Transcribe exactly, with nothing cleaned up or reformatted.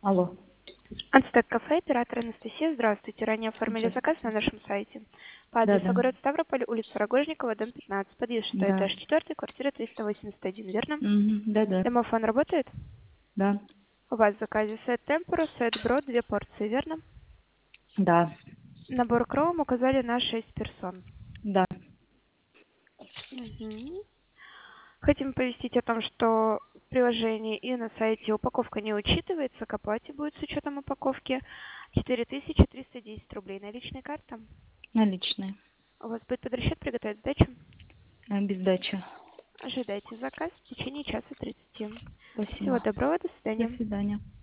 Алло. Анстэк кафе, оператор Анастасия. Здравствуйте. Ранее оформили Здравствуйте. заказ на нашем сайте. По адресу Да-да. город Ставрополь, улица Рогожникова, дом пятнадцать, подъезд шестой, Да. этаж четыре, квартира триста восемьдесят один, верно? Мгм. Да-да. Домофон работает? Да. У вас в заказе сет темпура, сет брод, две порции, верно? Да. Набор кровом указали на шесть персон. Да. Мгм. Хотим повестить о том, что в приложении и на сайте упаковка не учитывается, к оплате будет с учетом упаковки четыре тысячи триста десять рублей. Наличная карта? Наличные. У вас будет под расчет приготовить сдачу? А, без дачи. Ожидайте заказ в течение часа тридцати. Всего Спасибо. доброго, до До свидания. свидания.